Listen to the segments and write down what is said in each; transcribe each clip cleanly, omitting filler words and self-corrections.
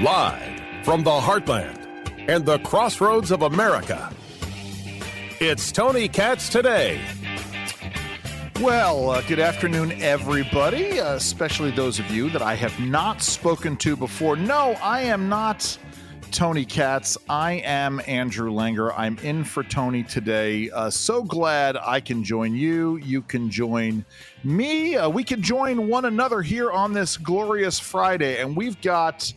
Live from the heartland and the crossroads of America, it's Tony Katz Today. Well, good afternoon, everybody, especially those of you that I have not spoken to before. No, I am not Tony Katz. I am Andrew Langer. I'm in for Tony today. So glad I can join you. You can join me. We can join one another here on this glorious Friday, and we've got...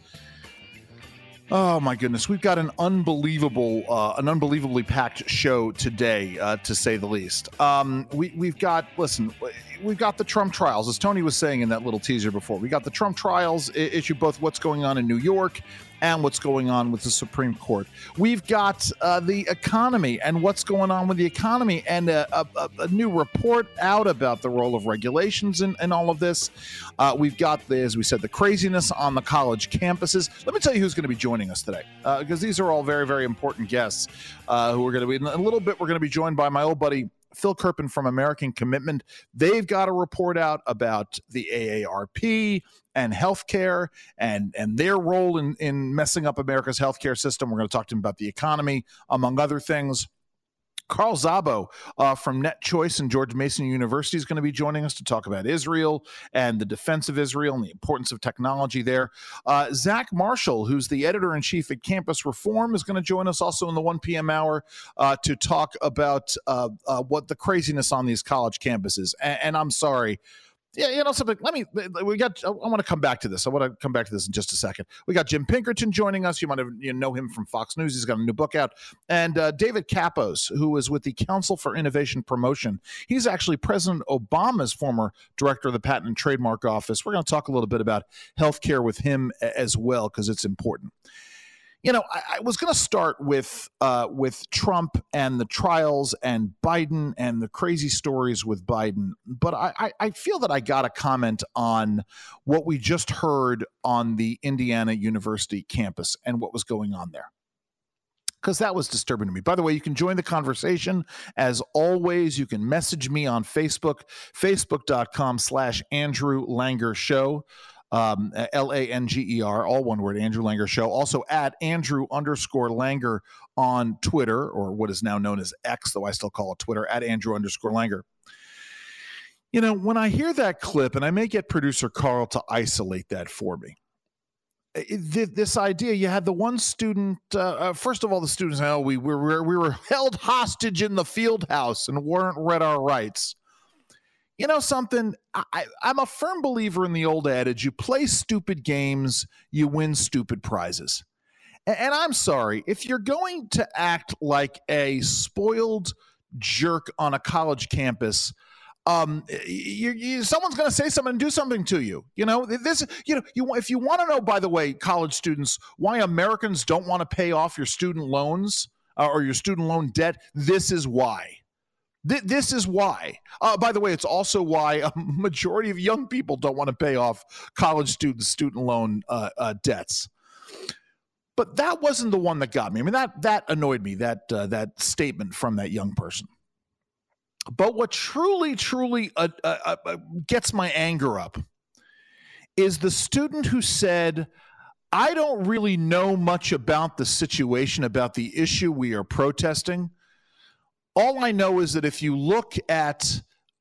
Oh my goodness, we've got an unbelievably packed show today, to say the least. We've got the Trump trials, as Tony was saying in that little teaser before. We got the Trump trials issue, both what's going on in New York and what's going on with the Supreme Court. We've got the economy and what's going on with the economy, and a new report out about the role of regulations in all of this. We've got, as we said, the craziness on the college campuses. Let me tell you who's going to be joining us today, because these are all very, very important guests who are going to be. In a little bit, we're going to be joined by my old buddy Phil Kerpen from American Commitment. They've got a report out about the AARP and healthcare and their role in messing up America's healthcare system. We're going to talk to him about the economy, among other things. Carl Szabo from Net Choice and George Mason University is going to be joining us to talk about Israel and the defense of Israel and the importance of technology there. Zach Marshall, who's the editor-in-chief at Campus Reform, is going to join us also in the 1 p.m. hour to talk about what the craziness on these college campuses. And I'm sorry. Yeah, you know something. I want to come back to this. I want to come back to this in just a second. We got Jim Pinkerton joining us. You might know him from Fox News. He's got a new book out. And David Kapos, who is with the Council for Innovation Promotion. He's actually President Obama's former director of the Patent and Trademark Office. We're going to talk a little bit about healthcare with him as well, because it's important. You know, I was going to start with Trump and the trials and Biden and the crazy stories with Biden, but I feel that I got to comment on what we just heard on the Indiana University campus and what was going on there, because that was disturbing to me. By the way, you can join the conversation. As always, you can message me on Facebook, facebook.com/Andrew Langer Show. Langer, all one word, Andrew Langer Show. Also at Andrew_Langer on Twitter, or what is now known as X, though I still call it Twitter, at Andrew_Langer. You know, when I hear that clip, and I may get producer Carl to isolate that for me, this idea, you had the one student, first of all, the students, we were held hostage in the field house and weren't read our rights. You know something? I'm a firm believer in the old adage, you play stupid games, you win stupid prizes. And I'm sorry, if you're going to act like a spoiled jerk on a college campus, someone's going to say something and do something to you. You know, if you want to know, by the way, college students, why Americans don't want to pay off your student loans or your student loan debt, this is why. This is why. By the way, it's also why a majority of young people don't want to pay off college students' student loan debts. But that wasn't the one that got me. I mean, that annoyed me, that statement from that young person. But what truly gets my anger up is the student who said, I don't really know much about the situation, about the issue we are protesting. All I know is that if you look at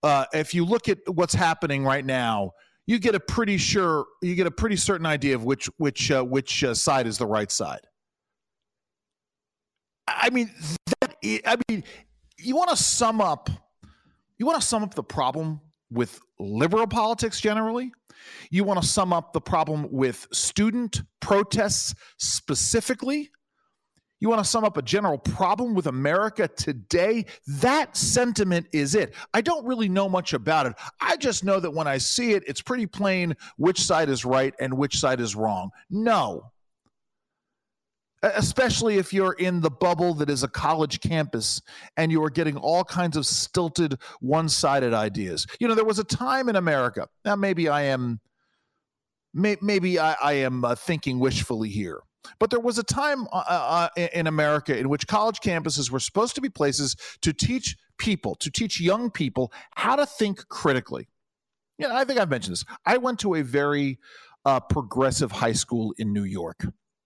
what's happening right now, you get a pretty certain idea of which side is the right side. I mean, you want to sum up the problem with liberal politics generally. You want to sum up the problem with student protests specifically. You want to sum up a general problem with America today? That sentiment is it. I don't really know much about it. I just know that when I see it, it's pretty plain which side is right and which side is wrong. No. Especially if you're in the bubble that is a college campus and you are getting all kinds of stilted, one-sided ideas. You know, there was a time in America. Now, maybe I am thinking wishfully here. But there was a time in America in which college campuses were supposed to be places to teach young people how to think critically. I think I've mentioned this. I went to a very progressive high school in New York.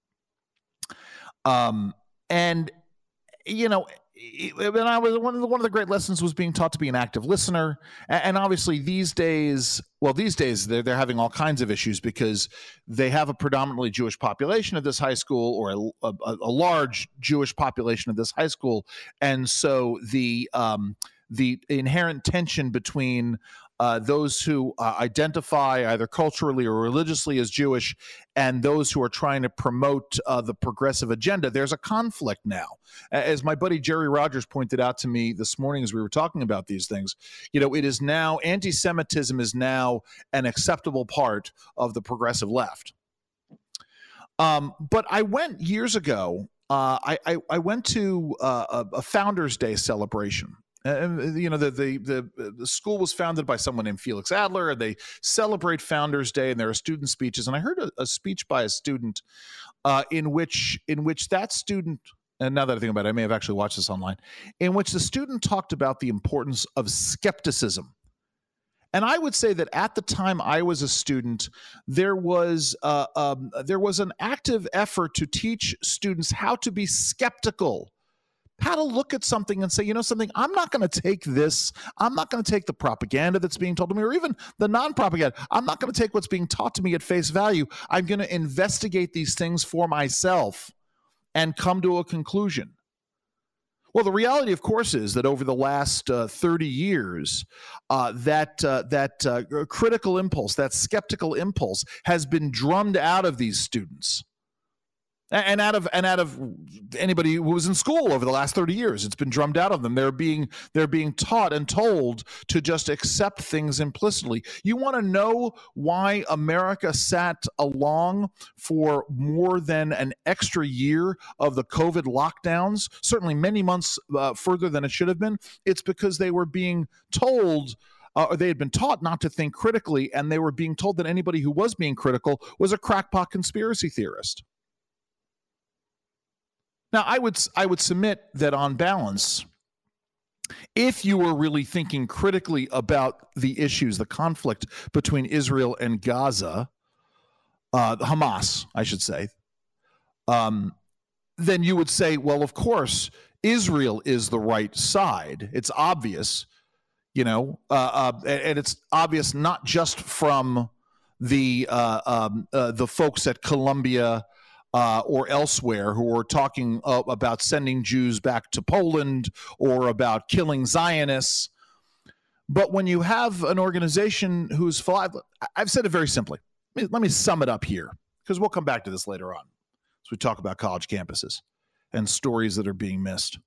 And you know, when I was one of the great lessons was being taught to be an active listener. And obviously these days they're having all kinds of issues because they have a predominantly Jewish population at this high school, or a large Jewish population at this high school. And so the inherent tension between those who identify either culturally or religiously as Jewish and those who are trying to promote the progressive agenda, there's a conflict now. As my buddy Jerry Rogers pointed out to me this morning as we were talking about these things, it is now, anti-Semitism is now an acceptable part of the progressive left. But I went years ago, I went to a Founders Day celebration. The school was founded by someone named Felix Adler, and they celebrate Founders Day, and there are student speeches. And I heard a speech by a student in which that student, and now that I think about it, I may have actually watched this online, in which the student talked about the importance of skepticism. And I would say that at the time I was a student, there was an active effort to teach students how to be skeptical, how to look at something and say, something, I'm not going to take this. I'm not going to take the propaganda that's being told to me, or even the non-propaganda. I'm not going to take what's being taught to me at face value. I'm going to investigate these things for myself and come to a conclusion. Well, the reality, of course, is that over the last 30 years, that critical impulse, that skeptical impulse, has been drummed out of these students. And out of anybody who was in school over the last 30 years, it's been drummed out of them. They're being taught and told to just accept things implicitly. You want to know why America sat along for more than an extra year of the COVID lockdowns, certainly many months further than it should have been? It's because they were being told, or they had been taught not to think critically, and they were being told that anybody who was being critical was a crackpot conspiracy theorist. Now, I would submit that on balance, if you were really thinking critically about the issues, the conflict between Israel and Gaza, Hamas, I should say, then you would say, well, of course, Israel is the right side. It's obvious, and it's obvious not just from the folks at Columbia or elsewhere who are talking about sending Jews back to Poland or about killing Zionists. But when you have an organization who's I've said it very simply. Let me sum it up here, because we'll come back to this later on as we talk about college campuses and stories that are being missed.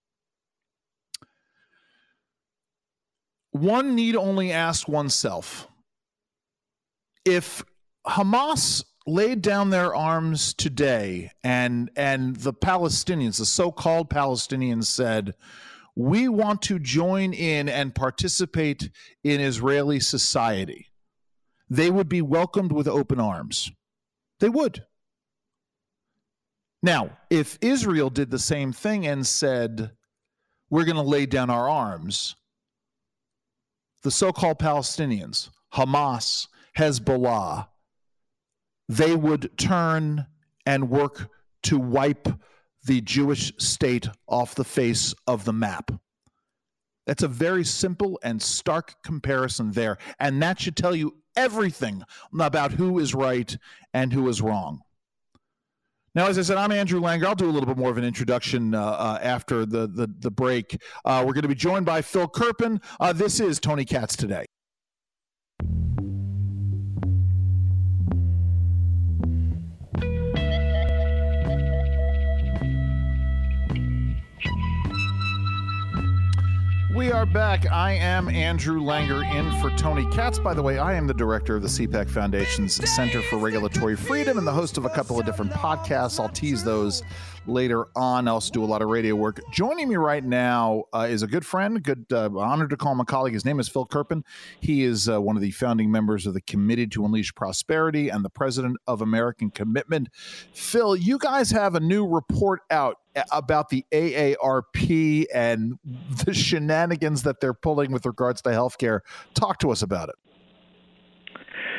One need only ask oneself, if Hamas laid down their arms today and the Palestinians, the so-called Palestinians, said, we want to join in and participate in Israeli society, they would be welcomed with open arms. They would. Now, if Israel did the same thing and said, we're going to lay down our arms, the so-called Palestinians, Hamas, Hezbollah, they would turn and work to wipe the Jewish state off the face of the map. That's a very simple and stark comparison there, and that should tell you everything about who is right and who is wrong. Now, as I said, I'm Andrew Langer. I'll do a little bit more of an introduction after the break. We're going to be joined by Phil Kerpen. This is Tony Katz Today. We are back. I am Andrew Langer in for Tony Katz. By the way, I am the director of the CPAC Foundation's Center for Regulatory Freedom and the host of a couple of different podcasts. I'll tease those later on. I also do a lot of radio work. Joining me right now is a good friend, honored to call him a colleague. His name is Phil Kerpen. He is one of the founding members of the Committee to Unleash Prosperity and the president of American Commitment. Phil, you guys have a new report out about the AARP and the shenanigans that they're pulling with regards to healthcare. Talk to us about it.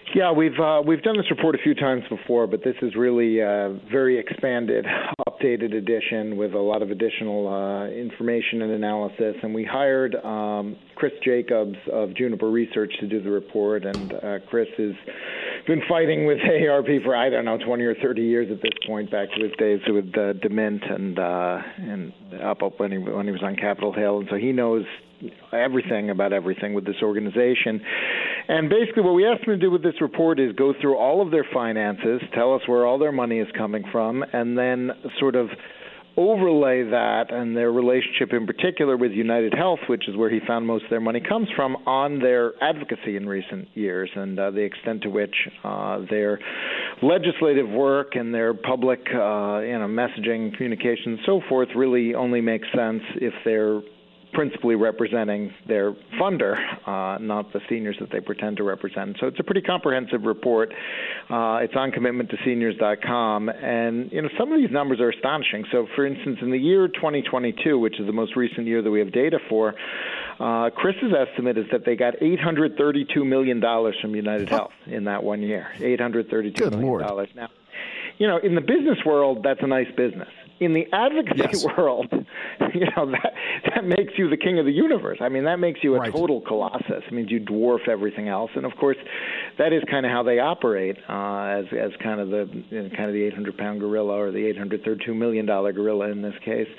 Yeah, we've done this report a few times before, but this is really a very expanded, updated edition with a lot of additional information and analysis. And we hired Chris Jacobs of Juniper Research to do the report, and Chris has been fighting with AARP for, 20 or 30 years at this point, back to his days with DeMint and up when he was on Capitol Hill. And so he knows everything about everything with this organization. And basically what we asked them to do with this report is go through all of their finances, tell us where all their money is coming from, and then sort of overlay that and their relationship in particular with United Health, which is where he found most of their money comes from, on their advocacy in recent years and the extent to which their legislative work and their public messaging, communication, and so forth really only makes sense if they're principally representing their funder, not the seniors that they pretend to represent. So it's a pretty comprehensive report. It's on commitmenttoseniors.com. And, some of these numbers are astonishing. So, for instance, in the year 2022, which is the most recent year that we have data for, Chris's estimate is that they got $832 million from United Health in that 1 year. $832 million. Lord. Now, in the business world, that's a nice business. In the advocacy world, that makes you the king of the universe. I mean, that makes you a total colossus. It means you dwarf everything else. And of course, that is kind of how they operate as kind of the 800-pound gorilla, or the $832 million gorilla in this case.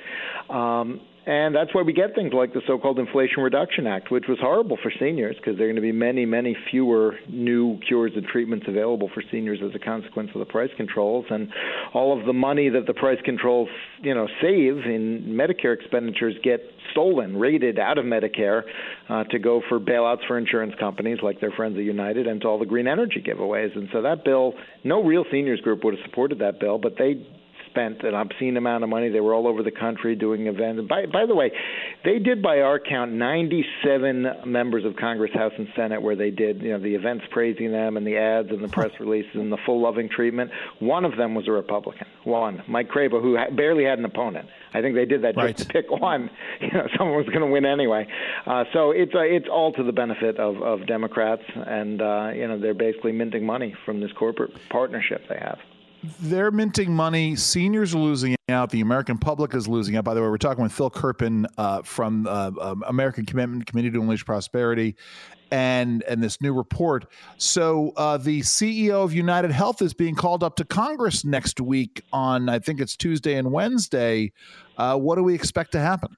And that's why we get things like the so-called Inflation Reduction Act, which was horrible for seniors because there are going to be many, many fewer new cures and treatments available for seniors as a consequence of the price controls. And all of the money that the price controls, save in Medicare expenditures get stolen, raided out of Medicare to go for bailouts for insurance companies like their friends at United and to all the green energy giveaways. And so that bill, no real seniors group would have supported that bill, but they spent an obscene amount of money. They were all over the country doing events. And by the way, they did, by our count, 97 members of Congress, House, and Senate where they did, the events praising them and the ads and the press releases and the full loving treatment. One of them was a Republican. One, Mike Cravo, who barely had an opponent. I think they did that just to pick one. Someone was going to win anyway. So it's all to the benefit of Democrats, and they're basically minting money from this corporate partnership they have. They're minting money. Seniors are losing out. The American public is losing out. By the way, we're talking with Phil Kerpen from American Commitment Committee to Unleash Prosperity and this new report. So the CEO of United Health is being called up to Congress next week on, I think it's Tuesday and Wednesday. What do we expect to happen?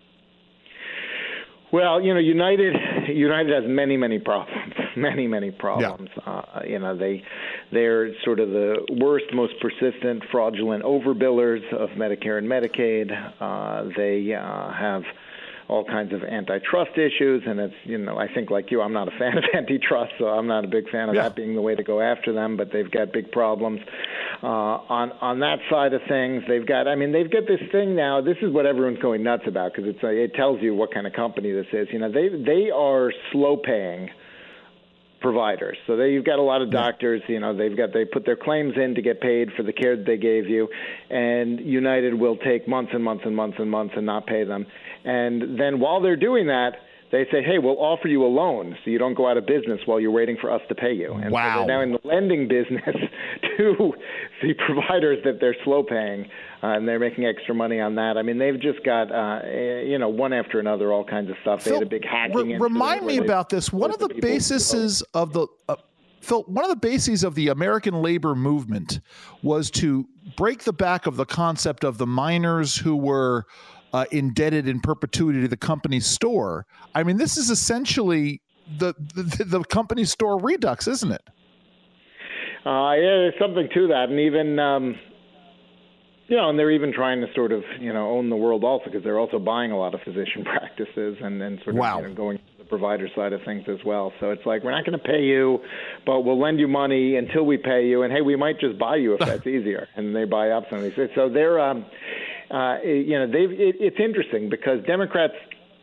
Well, United has many problems, many problems. Yeah. They're sort of the worst, most persistent, fraudulent overbillers of Medicare and Medicaid. They have all kinds of antitrust issues, and it's, I think like you, I'm not a fan of antitrust, so I'm not a big fan of that being the way to go after them, but they've got big problems. On that side of things, they've got this thing now. This is what everyone's going nuts about because it tells you what kind of company this is. They are slow paying providers. So you've got a lot of doctors, they put their claims in to get paid for the care that they gave you, and United will take months and months and months and months and not pay them. And then while they're doing that, they say, hey, we'll offer you a loan so you don't go out of business while you're waiting for us to pay you. And so they're now in the lending business to the providers that they're slow paying, and they're making extra money on that. I mean, they've just got, one after another, all kinds of stuff. They had a big hacking incident. Remind me about this. One of the bases of the Phil, one of the bases of the American labor movement was to break the back of the concept of the miners who were indebted in perpetuity to the company store. I mean, this is essentially the company store redux, isn't it? There's something to that. And even, and they're even trying to sort of, own the world also because they're also buying a lot of physician practices and sort of going to the provider side of things as well. So it's like, we're not going to pay you, but we'll lend you money until we pay you. And, hey, we might just buy you if that's easier. And they buy up some of these. So they're it's interesting because Democrats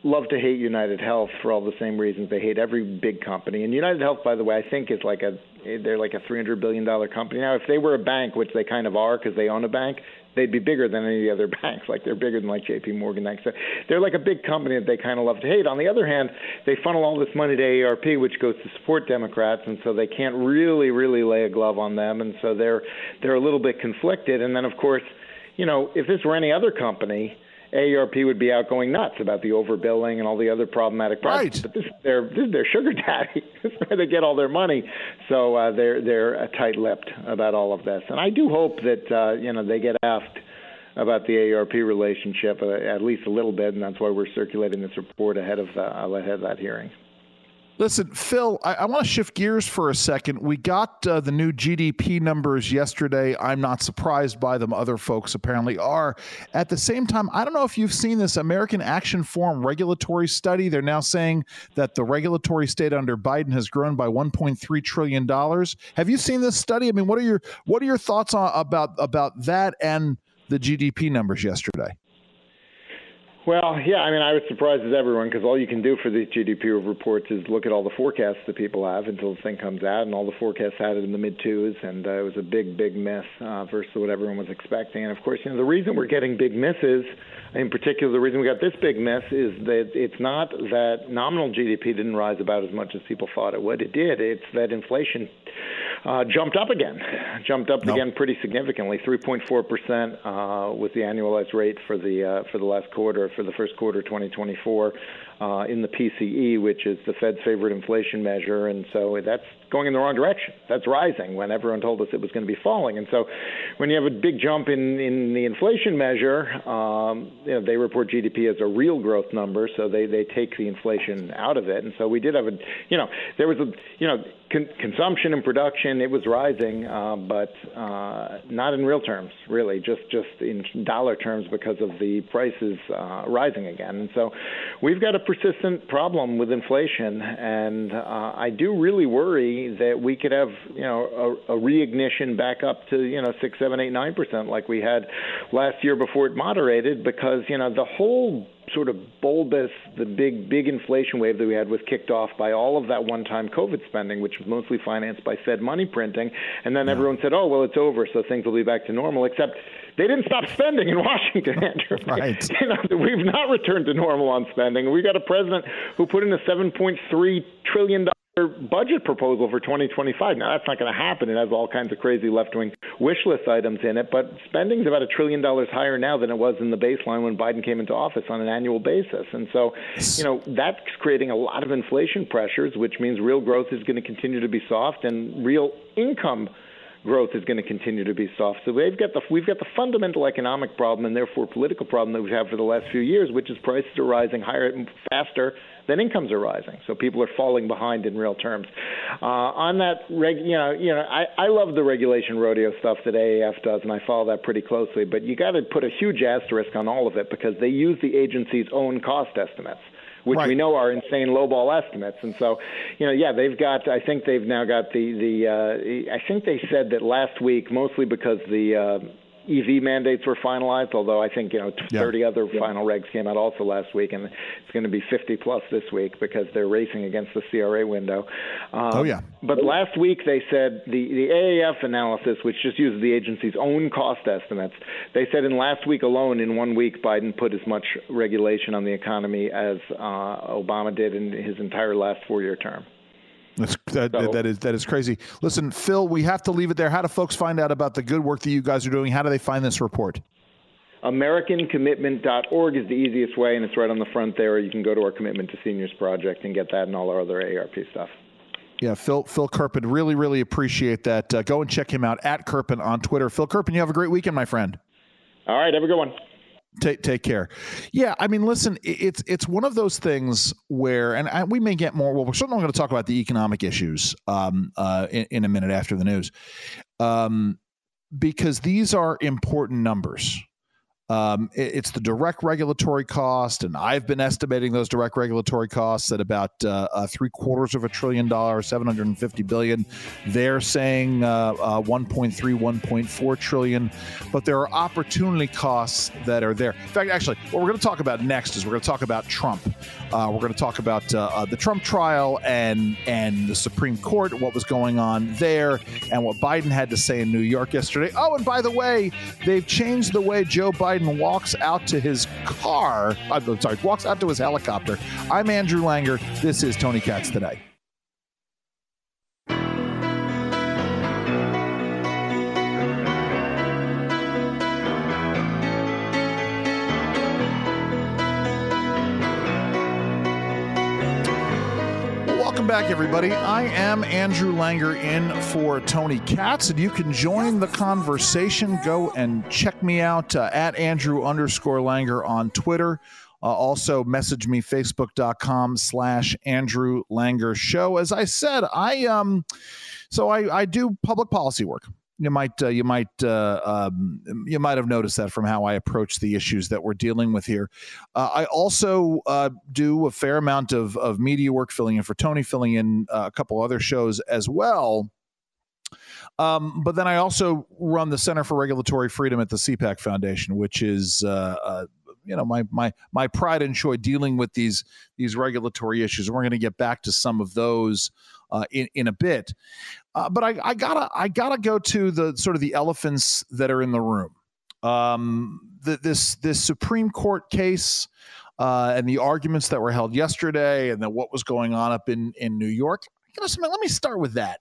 love to hate United Health for all the same reasons they hate every big company. And United Health, by the way, I think they're like a $300 billion company. Now, if they were a bank, which they kind of are because they own a bank, they'd be bigger than any of the other banks. Like they're bigger than like J.P. Morgan. So they're like a big company that they kind of love to hate. On the other hand, they funnel all this money to AARP, which goes to support Democrats, and so they can't really lay a glove on them, and so they're a little bit conflicted. And then, of course, if this were any other company, AARP would be out going nuts about the overbilling and all the other problematic projects. Right. But this is their sugar daddy. This is where they get all their money. So they're tight-lipped about all of this. And I do hope that they get asked about the AARP relationship at least a little bit, and that's why we're circulating this report ahead of that hearing. Listen, Phil, I want to shift gears for a second. We got the new GDP numbers yesterday. I'm not surprised by them. Other folks apparently are. At the same time, I don't know if you've seen this American Action Forum regulatory study. They're now saying that the regulatory state under Biden has grown by $1.3 trillion. Have you seen this study? I mean, what are your thoughts about that and the GDP numbers yesterday? Well, yeah, I mean, I was surprised as everyone because all you can do for these GDP reports is look at all the forecasts that people have until the thing comes out, and all the forecasts had it in the mid-twos, and it was a big miss versus what everyone was expecting. And, of course, the reason we're getting big misses, in particular the reason we got this big miss, is that it's not that nominal GDP didn't rise about as much as people thought it would. It did. It's that inflation jumped up again pretty significantly. 3.4% was the annualized rate for the last quarter, for the first quarter 2024 in the PCE, which is the Fed's favorite inflation measure. And so that's going in the wrong direction. That's rising when everyone told us it was going to be falling. And so when you have a big jump in the inflation measure, they report GDP as a real growth number, so they take the inflation out of it. And so we did have consumption and production, it was rising, but not in real terms, really, just in dollar terms because of the prices rising again. And so we've got a persistent problem with inflation, and I do really worry that we could have, a reignition back up to, 6, 7, 8, 9% like we had last year before it moderated, because, the whole sort of bulbous, the big inflation wave that we had was kicked off by all of that one-time COVID spending, which was mostly financed by Fed money printing. And then everyone said, oh, well, it's over, so things will be back to normal, except they didn't stop spending in Washington, Andrew. Right. We've not returned to normal on spending. We got a president who put in a $7.3 trillion budget proposal for 2025. Now, that's not going to happen. It has all kinds of crazy left-wing wish list items in it, but spending's about $1 trillion higher now than it was in the baseline when Biden came into office on an annual basis. And so, that's creating a lot of inflation pressures, which means real growth is going to continue to be soft, and real income growth is going to continue to be soft. So we've got the fundamental economic problem and therefore political problem that we've had for the last few years, which is prices are rising higher and faster than incomes are rising. So people are falling behind in real terms. On that, I love the regulation rodeo stuff that AAF does, and I follow that pretty closely. But you got to put a huge asterisk on all of it because they use the agency's own cost estimates, which we know are insane lowball estimates. And so, I think they've now got I think they said that last week, mostly because the EV mandates were finalized, although I think, 30 other final regs came out also last week, and it's going to be 50 plus this week because they're racing against the CRA window. But last week they said the AAF analysis, which just uses the agency's own cost estimates, they said in last week alone, in 1 week, Biden put as much regulation on the economy as Obama did in his entire last 4-year term. That is crazy. Listen, Phil, we have to leave it there. How do folks find out about the good work that you guys are doing? How do they find this report? AmericanCommitment.org is the easiest way, and it's right on the front there. You can go to our Commitment to Seniors project and get that and all our other AARP stuff. Yeah, Phil Kerpen, really appreciate that. Go and check him out at Kerpen on Twitter. Phil Kerpen, you have a great weekend, my friend. All right, have a good one. Take care. Yeah, I mean, listen, it's one of those things where, and we may get more. Well, we're certainly going to talk about the economic issues in a minute after the news, because these are important numbers. It's the direct regulatory cost, and I've been estimating those direct regulatory costs at about $750 billion, $750 billion. They're saying 1.3, 1.4 trillion, but there are opportunity costs that are there. In fact, actually, what we're going to talk about next is we're going to talk about Trump. We're going to talk about the Trump trial and the Supreme Court, what was going on there, and what Biden had to say in New York yesterday. Oh, and by the way, they've changed the way Joe Biden walks out to his car. I'm sorry, walks out to his helicopter. I'm Andrew Langer. This is Tony Katz Today. Welcome back, everybody. I am Andrew Langer in for Tony Katz, and you can join the conversation. Go and check me out at Andrew_Langer on Twitter. Also, message me, facebook.com/Andrew Langer Show. As I said, I do public policy work. You might have noticed that from how I approach the issues that we're dealing with here. I also do a fair amount of media work, filling in for Tony, filling in a couple other shows as well. But then I also run the Center for Regulatory Freedom at the CPAC Foundation, which is my pride and joy dealing with these regulatory issues. And we're going to get back to some of those in a bit. But I gotta go to the sort of the elephants that are in the room. This Supreme Court case and the arguments that were held yesterday, and then what was going on up in New York. Let me start with that.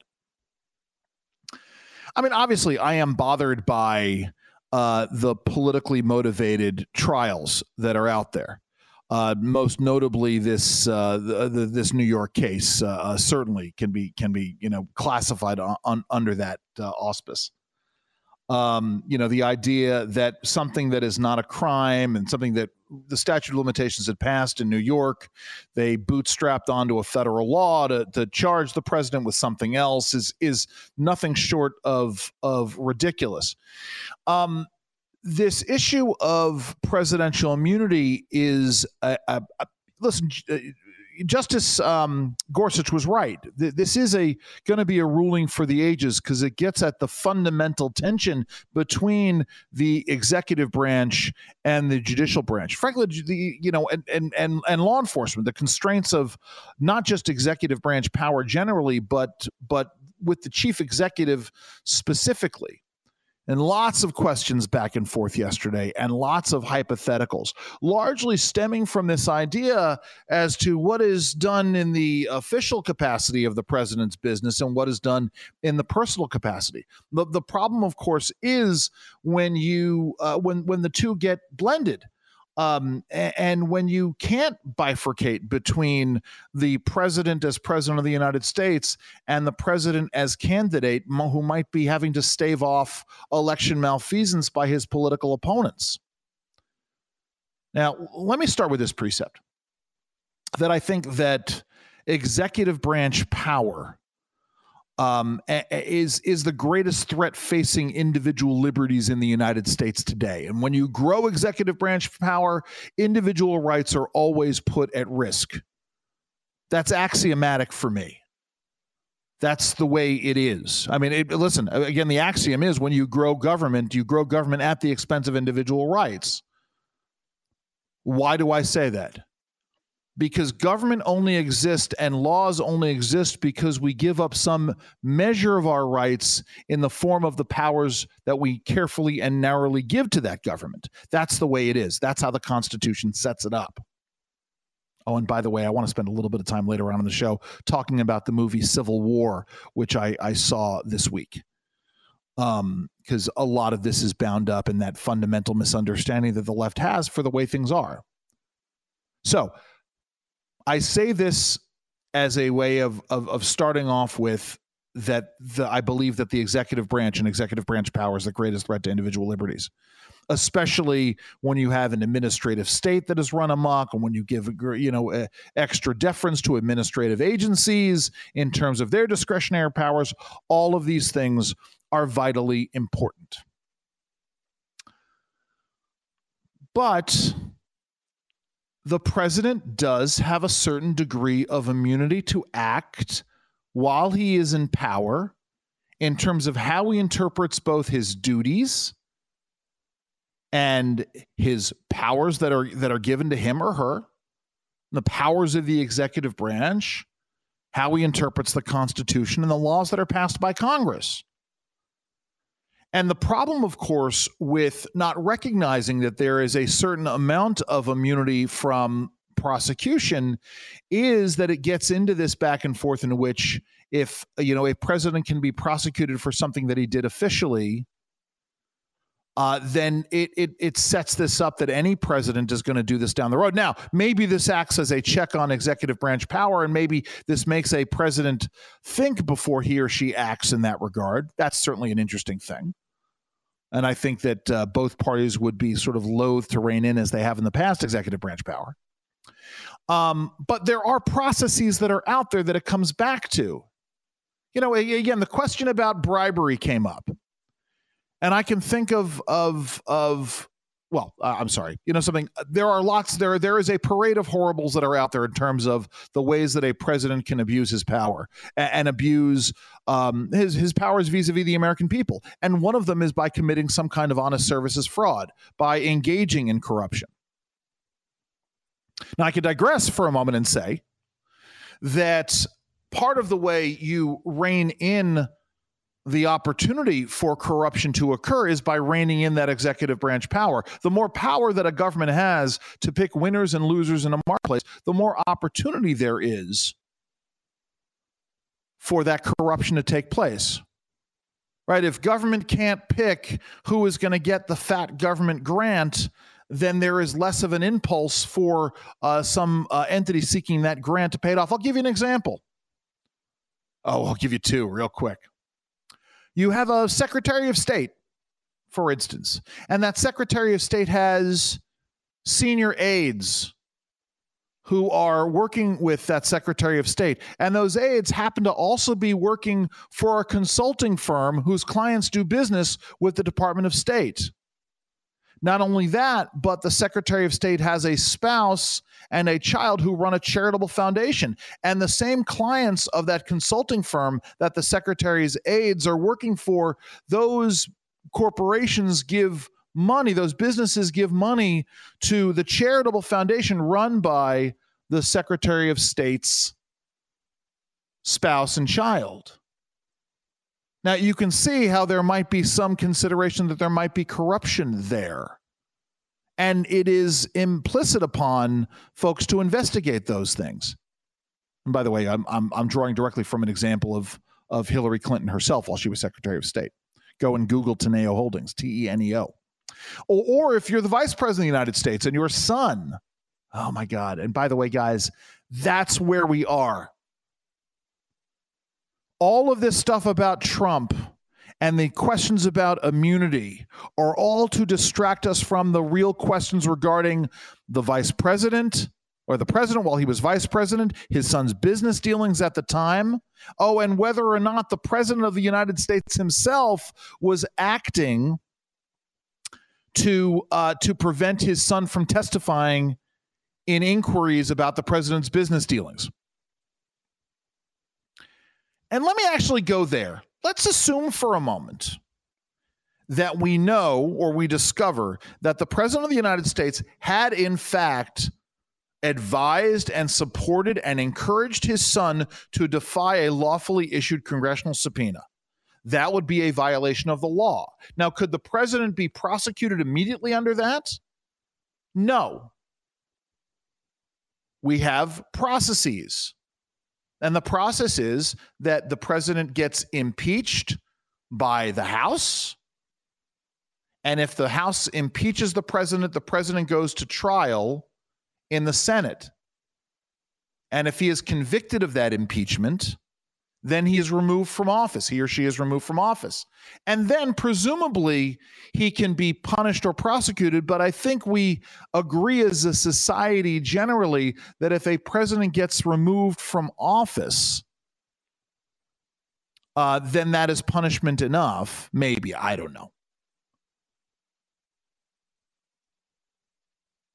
I mean, obviously, I am bothered by the politically motivated trials that are out there. Most notably, this New York case certainly can be classified under that auspice. The idea that something that is not a crime and something that the statute of limitations had passed in New York, they bootstrapped onto a federal law to charge the president with something else is nothing short of ridiculous. This issue of presidential immunity is listen. Justice Gorsuch was right. This is going to be a ruling for the ages because it gets at the fundamental tension between the executive branch and the judicial branch. Frankly, and law enforcement, the constraints of not just executive branch power generally, but with the chief executive specifically. And lots of questions back and forth yesterday and lots of hypotheticals, largely stemming from this idea as to what is done in the official capacity of the president's business and what is done in the personal capacity. The problem, of course, is when you when the two get blended. And when you can't bifurcate between the president as president of the United States and the president as candidate who might be having to stave off election malfeasance by his political opponents. Now, let me start with this precept that I think that executive branch power is the greatest threat facing individual liberties in the United States today. And when you grow executive branch power, individual rights are always put at risk. That's axiomatic for me. That's the way it is. I mean, listen, again, the axiom is when you grow government at the expense of individual rights. Why do I say that? Because government only exists and laws only exist because we give up some measure of our rights in the form of the powers that we carefully and narrowly give to that government. That's the way it is. That's how the Constitution sets it up. Oh, and by the way, I want to spend a little bit of time later on in the show talking about the movie Civil War, which I saw this week. Because a lot of this is bound up in that fundamental misunderstanding that the left has for the way things are. So, I say this as a way of starting off with that I believe that the executive branch and executive branch power is the greatest threat to individual liberties, especially when you have an administrative state that is run amok and when you give extra deference to administrative agencies in terms of their discretionary powers. All of these things are vitally important. But the president does have a certain degree of immunity to act while he is in power in terms of how he interprets both his duties and his powers that are given to him or her, the powers of the executive branch, how he interprets the Constitution and the laws that are passed by Congress. And the problem, of course, with not recognizing that there is a certain amount of immunity from prosecution is that it gets into this back and forth in which if, a president can be prosecuted for something that he did officially, then it sets this up that any president is going to do this down the road. Now, maybe this acts as a check on executive branch power, and maybe this makes a president think before he or she acts in that regard. That's certainly an interesting thing. And I think that both parties would be sort of loath to rein in, as they have in the past, executive branch power. But there are processes that are out there that it comes back to. Again, the question about bribery came up. And I can think something. There are lots. There is a parade of horribles that are out there in terms of the ways that a president can abuse his power and abuse his powers vis-a-vis the American people. And one of them is by committing some kind of honest services fraud, by engaging in corruption. Now, I could digress for a moment and say that part of the way you rein in the opportunity for corruption to occur is by reining in that executive branch power. The more power that a government has to pick winners and losers in a marketplace, the more opportunity there is for that corruption to take place. Right? If government can't pick who is going to get the fat government grant, then there is less of an impulse for some entity seeking that grant to pay it off. I'll give you an example. I'll give you two real quick. You have a Secretary of State, for instance, and that Secretary of State has senior aides who are working with that Secretary of State. And those aides happen to also be working for a consulting firm whose clients do business with the Department of State. Not only that, but the Secretary of State has a spouse and a child who run a charitable foundation. And the same clients of that consulting firm that the Secretary's aides are working for, those corporations give money, those businesses give money to the charitable foundation run by the Secretary of State's spouse and child. Now, you can see how there might be some consideration that there might be corruption there. And it is implicit upon folks to investigate those things. And by the way, I'm drawing directly from an example of Hillary Clinton herself while she was Secretary of State. Go and Google Teneo Holdings, Teneo. Or if you're the Vice President of the United States and your son, oh my God. And by the way, guys, that's where we are. All of this stuff about Trump and the questions about immunity are all to distract us from the real questions regarding the vice president or the president while he was vice president, his son's business dealings at the time. Oh, and whether or not the president of the United States himself was acting to prevent his son from testifying in inquiries about the president's business dealings. And let me actually go there. Let's assume for a moment that we know or we discover that the president of the United States had in fact advised and supported and encouraged his son to defy a lawfully issued congressional subpoena. That would be a violation of the law. Now, could the president be prosecuted immediately under that? No. We have processes. And the process is that the president gets impeached by the House. And if the House impeaches the president goes to trial in the Senate. And if he is convicted of that impeachment, then he is removed from office. He or she is removed from office. And then presumably he can be punished or prosecuted. But I think we agree as a society generally that if a president gets removed from office, then that is punishment enough. Maybe. I don't know.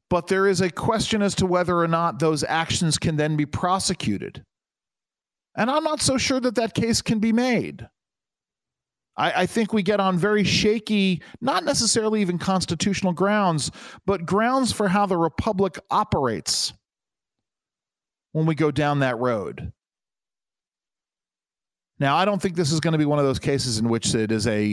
but there is a question as to whether or not those actions can then be prosecuted. And I'm not so sure that that case can be made. I think we get on very shaky, not necessarily even constitutional grounds, but grounds for how the republic operates when we go down that road. Now, I don't think this is going to be one of those cases in which it is a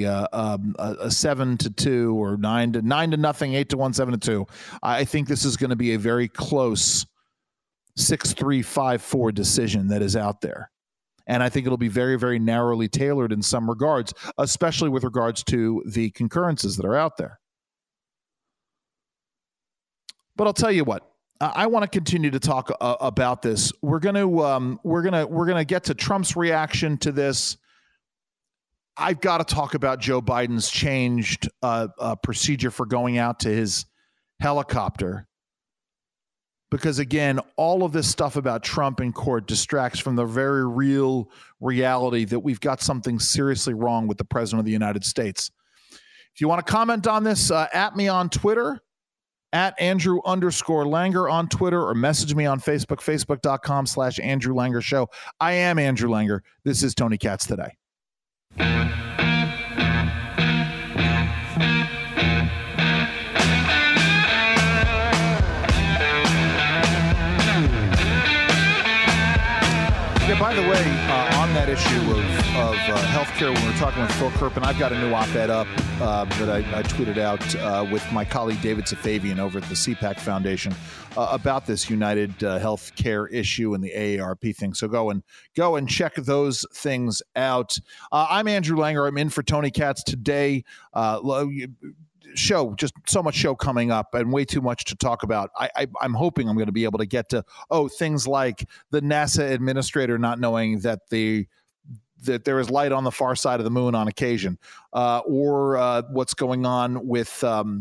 7-2 or 9-0, 8-1, 7-2. I think this is going to be a very close 6-3, 5-4 decision that is out there. And I think it'll be very, very narrowly tailored in some regards, especially with regards to the concurrences that are out there. But I'll tell you what, I want to continue to talk about this. We're gonna get to Trump's reaction to this. I've got to talk about Joe Biden's changed procedure for going out to his helicopter. Because, again, all of this stuff about Trump in court distracts from the very real reality that we've got something seriously wrong with the president of the United States. If you want to comment on this, at me on Twitter, at Andrew_Langer on Twitter, or message me on Facebook, facebook.com/Andrew Langer Show. I am Andrew Langer. This is Tony Katz Today. Yeah, by the way, on that issue of healthcare, when we're talking with Phil Kerpen, I've got a new op-ed up that I tweeted out with my colleague David Safavian over at the CPAC Foundation about this United Healthcare issue and the AARP thing. So go and check those things out. I'm Andrew Langer. I'm in for Tony Katz today. Show, just so much show coming up and way too much to talk about. I'm hoping I'm going to be able to get to things like the NASA administrator not knowing that there is light on the far side of the moon on occasion, or what's going on with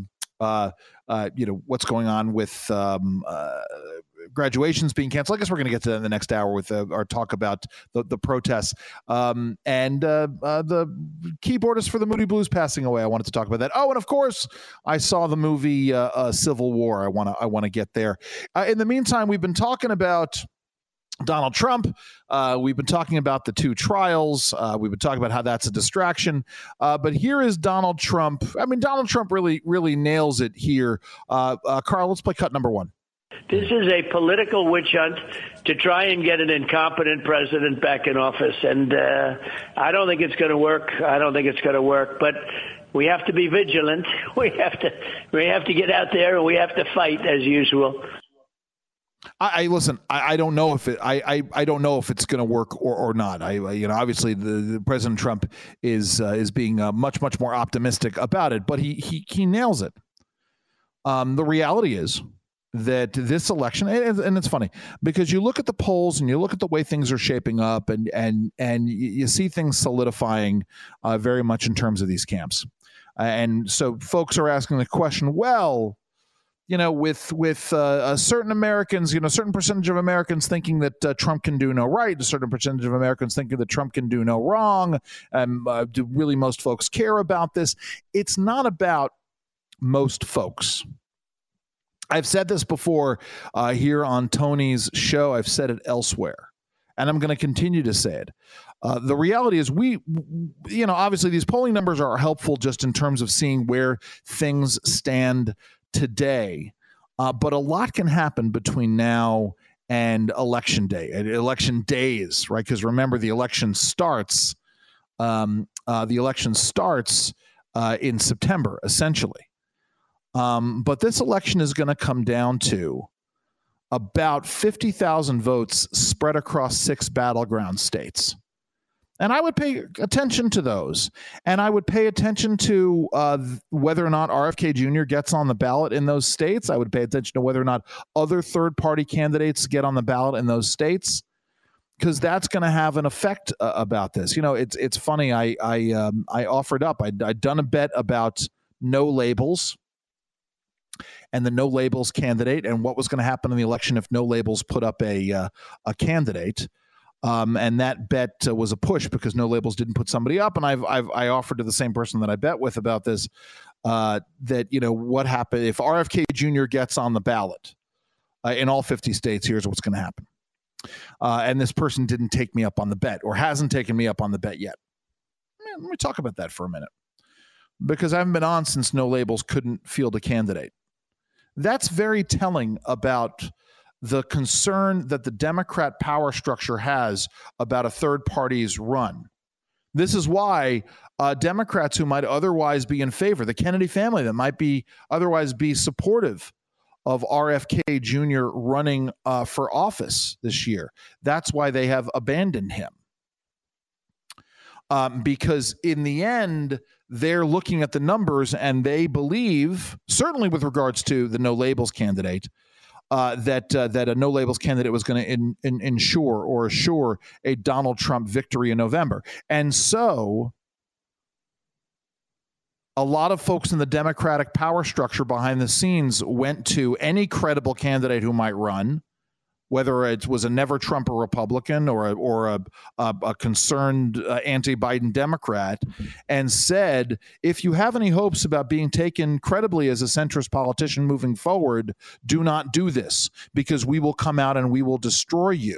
graduations being canceled. I guess we're going to get to that in the next hour with our talk about the protests and the keyboardist for the Moody Blues passing away. I wanted to talk about that. Oh, and of course, I saw the movie Civil War. I want to get there. In the meantime, we've been talking about Donald Trump. We've been talking about the two trials. We've been talking about how that's a distraction. But here is Donald Trump. I mean, Donald Trump really nails it here. Carl, let's play cut number one. This is a political witch hunt to try and get an incompetent president back in office. And I don't think it's going to work. But we have to be vigilant. We have to get out there and we have to fight as usual. Listen. I don't know if I don't know if it's going to work or not. Obviously the President Trump is being much more optimistic about it, but he nails it. The reality is that this election, and it's funny because you look at the polls and you look at the way things are shaping up, and you see things solidifying very much in terms of these camps, and so folks are asking the question, well, with certain Americans, certain percentage of Americans thinking that Trump can do no right, a certain percentage of Americans thinking that Trump can do no wrong. Do really most folks care about this? It's not about most folks. I've said this before here on Tony's show. I've said it elsewhere, and I'm going to continue to say it. The reality is obviously these polling numbers are helpful just in terms of seeing where things stand today. But a lot can happen between now and election day, election days, right? Because remember, the election starts in September, essentially. But this election is going to come down to about 50,000 votes spread across 6 battleground states. And I would pay attention to those. And I would pay attention to whether or not RFK Jr. gets on the ballot in those states. I would pay attention to whether or not other third-party candidates get on the ballot in those states, because that's going to have an effect about this. It's funny. I offered up. I'd done a bet about no labels and the no labels candidate and what was going to happen in the election if no labels put up a candidate. And that bet was a push because No Labels didn't put somebody up. And I offered to the same person that I bet with about this, that, what happened if RFK Jr. gets on the ballot in all 50 states, here's what's going to happen. And this person didn't take me up on the bet or hasn't taken me up on the bet yet. Let me talk about that for a minute, because I haven't been on since No Labels couldn't field a candidate. That's very telling about the concern that the Democrat power structure has about a third party's run. This is why Democrats who might otherwise be in favor, the Kennedy family that might be otherwise be supportive of RFK Jr. running for office this year, that's why they have abandoned him. Because in the end, they're looking at the numbers and they believe, certainly with regards to the No Labels candidate, that a No Labels candidate was going to ensure or assure a Donald Trump victory in November. And so a lot of folks in the Democratic power structure behind the scenes went to any credible candidate who might run, whether it was a never-Trumper Republican or a concerned anti-Biden Democrat, and said, if you have any hopes about being taken credibly as a centrist politician moving forward, do not do this, because we will come out and we will destroy you.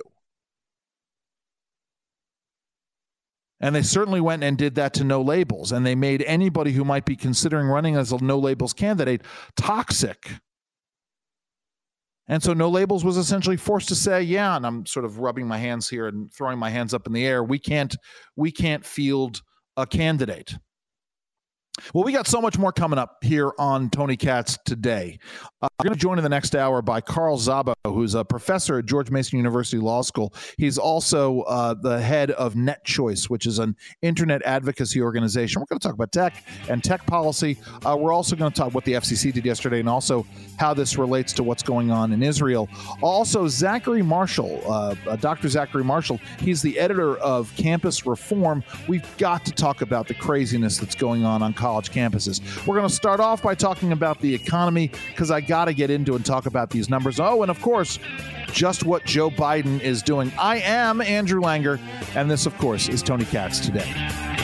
And they certainly went and did that to No Labels, and they made anybody who might be considering running as a No Labels candidate toxic. And so No Labels was essentially forced to say, yeah, and I'm sort of rubbing my hands here and throwing my hands up in the air, we can't field a candidate. Well, we got so much more coming up here on Tony Katz Today. We're going to join in the next hour by Carl Szabo, who's a professor at George Mason University Law School. He's also the head of NetChoice, which is an internet advocacy organization. We're going to talk about tech and tech policy. We're also going to talk what the FCC did yesterday and also how this relates to what's going on in Israel. Also, Zachary Marshall, Dr. Zachary Marshall, he's the editor of Campus Reform. We've got to talk about the craziness that's going on college campuses. We're going to start off by talking about the economy, because I got to get into and talk about these numbers. Oh, and of course, just what Joe Biden is doing. I am Andrew Langer, and this, of course, is Tony Katz Today.